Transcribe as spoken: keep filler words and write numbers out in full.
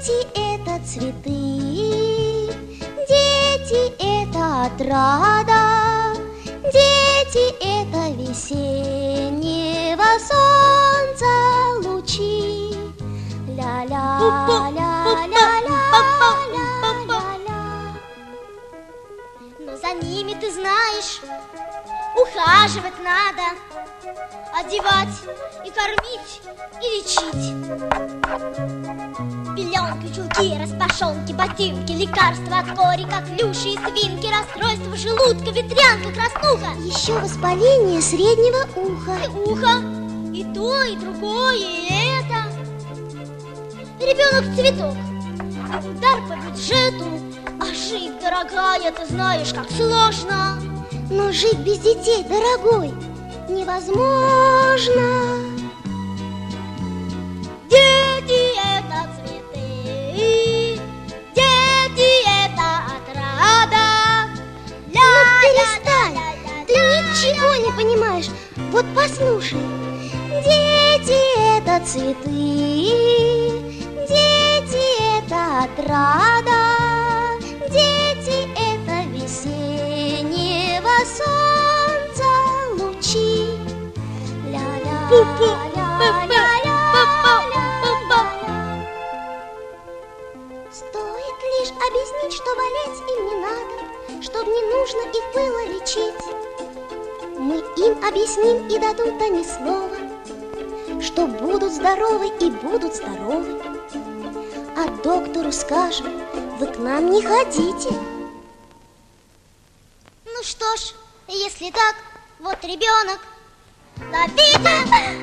Дети – это цветы, дети – это отрада, дети – это весеннего солнца лучи. Ля-ля-ля-ля-ля-ля-ля. Но за ними, ты знаешь, ухаживать надо, одевать и кормить, и лечить. Пеленки, чулки, распашонки, ботинки, лекарства от кори, как клюши и свинки, расстройство желудка, ветрянка, краснуха. Еще воспаление среднего уха. И ухо, и то, и другое, и это. Ребенок цветок, удар по бюджету, а жить, дорогая, ты знаешь, как сложно. Но жить без детей, дорогой, невозможно. Дети – это цветы, дети – это отрада. Ну перестань, ты ничего не понимаешь. Вот послушай. Дети – это цветы, дети – это отрада, дети – это весеннего солнца лучи. Ля-ля-ля-ля-ля-ля. Стоит лишь объяснить, что болеть им не надо, чтоб не нужно их было лечить. Мы им объясним и дадут они слово, что будут здоровы и будут здоровы. А доктору скажем: вы к нам не ходите. Ну что ж, если так, вот ребенок. Ловите!